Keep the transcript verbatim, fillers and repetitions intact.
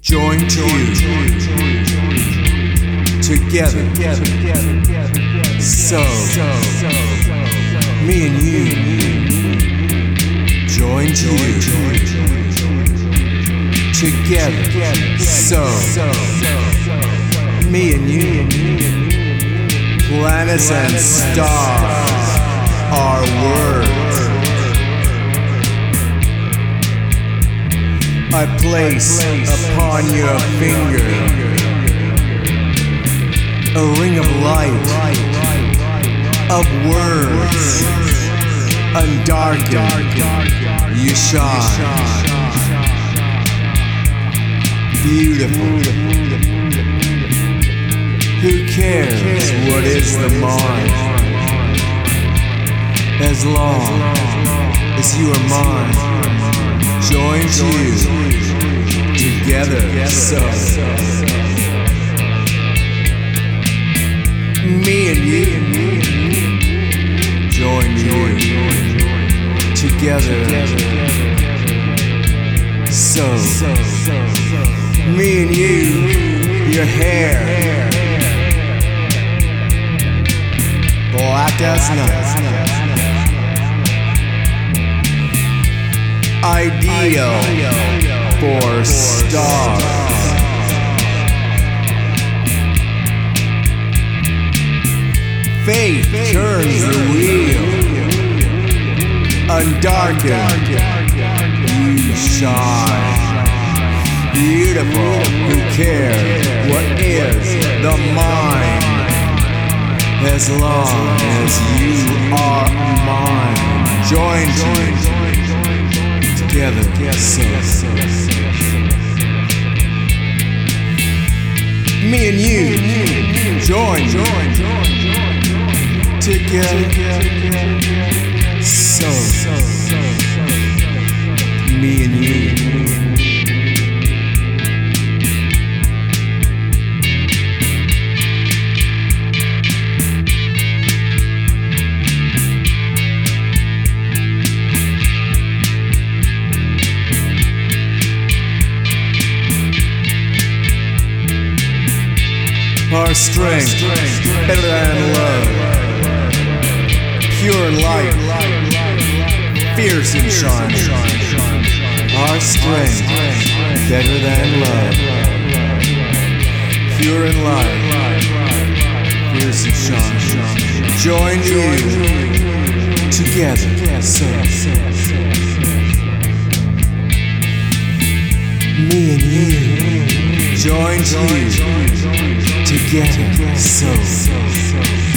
joined you together. So, me and you joined you together. So, me and you, planets and stars are words I place upon your finger, a ring of light, of words, undarkened, you shine, beautiful. Who cares what is the mind, as long as you are mine, joined you together. So me and you joined you together. So me and you, your hair black as night, ideal for stars. Faith turns the wheel, undarkened, you shine. Beautiful, who cares what is the mind, as long as you are mine, joined you together. So, me and you joined together. So, me and you. Our strength, better than love, pure and light, fierce and shining. Our strength, better than love, pure and light, fierce and shining. Join you together. So, me and you joined you together. So,